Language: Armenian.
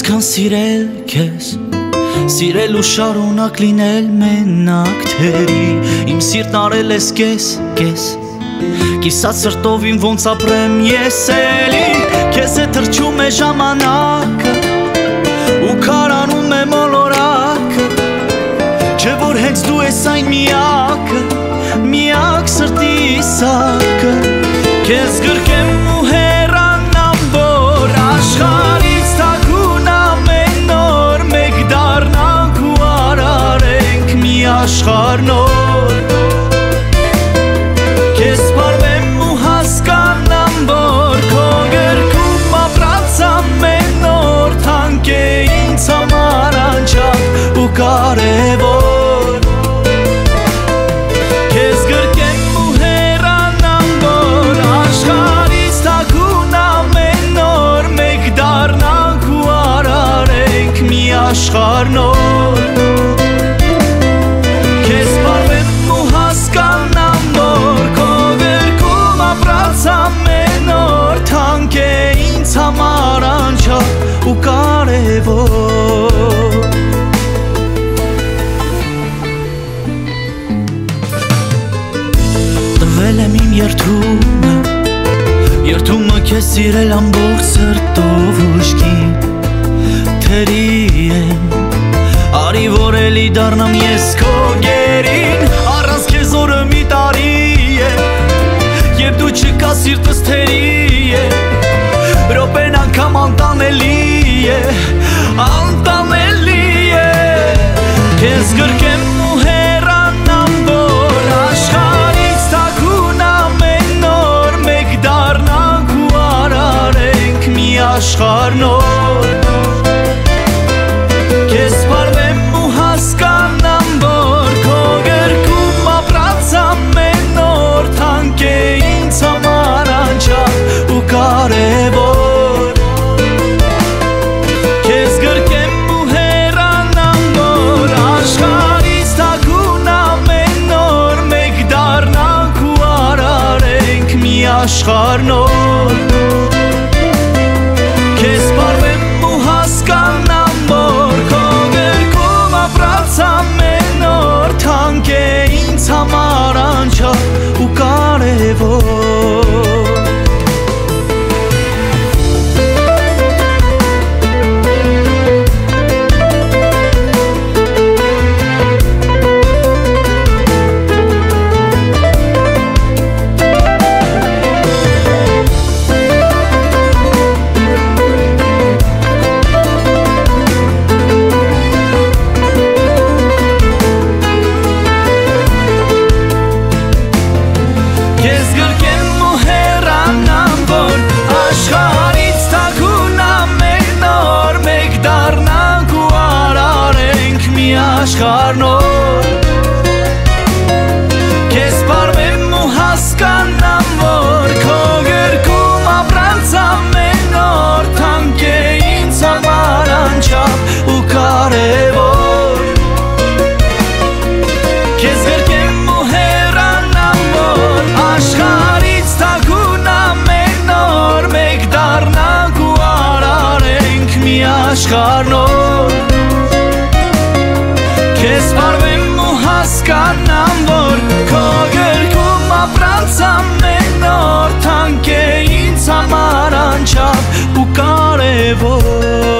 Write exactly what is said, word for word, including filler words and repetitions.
Ինչքան սիրել քեզ, սիրել ու շարունակ լինել մենակ թերի, իմ սիրտն արել ես կես, կես, կիսած սրտով իմ ոնց ապրեմ ես էլի, քեզ է թրջում է ժամանակը, ու քարանում է մոլորակը, չէ որ հենց դու ես այն միակը, միակ սրտի սակը, քեզ գրկեմ ու հեռանամ, որ աշխարհից թաքուն ամեն օր մեկ դառնանք ու արարենք մի աշխարհ նոր, քեզ սպառվեմ ու հասկանամ, որ քո գրկում ապրած ամեն օր թանկ է ինձ համար անչափ ու կարևոր, քեզ գրկեմ ու հեռանամ, որ աշխարհից թաքուն ամեն օր մեկ դառնանք ու արարենք մի աշխարհ նոր, քեզ սպառվեմ ու հասկանամ, որ քո գրկում ապրած ամեն օր թանկ է ինձ համար անչափ ու կարևոր, տվել եմ իմ երդումը, երդումը քեզ սիրել ամբողջ սրտով ուշքին, թերի եմ, արի որ էլի դառնամ ես քո գերին, առանց քեզ օրը մի տարի է, երբ դու չկա սիրտս թերի է, րոպեն անգամ անտանելի է, անտանելի է, քեզ գրկեմ ու հեռանամ, որ աշխարհից թաքուն ամեն օր մեկ դառնանք ու արարենք մի աշխարհ նոր, քեզ սպառվեմ ու հասկանամ, որ քո գրկում ապրած ամեն օր թանկ է ինձ համար անչափ ու կարևոր, քեզ գրկեմ ու հեռանամ, որ աշխարհից թաքուն ամեն օր մեկ դառնանք ու արարենք մի աշխարհ նոր, քեզ սպառվեմ ու հասկանամ, որ քո գրկում ապրած ամեն օր թանկ է ինձ համար անչափ ու կարևոր, քեզ գրկեմ ու հեռանամ, որ աշխարհից թաքուն ամեն օր մեկ դառնանք ու արարենք մի աշխարհ նոր, քեզ սպառվեմ ու հասկանամ, որ քո գրկում ապրած ամեն օր թանկ է ինձ համար անչափ ու կարևոր, քեզ գրկեմ ու հեռանամ, որ աշխարհից թաքուն ամեն օր մեկ դառնանք ու արարենք մի աշխարհ նոր, քեզ սպառվեմ ու հասկանամ, որ քո գրկում ապրած ամեն օր թանկ է ինձ համար անչափ ու կարևոր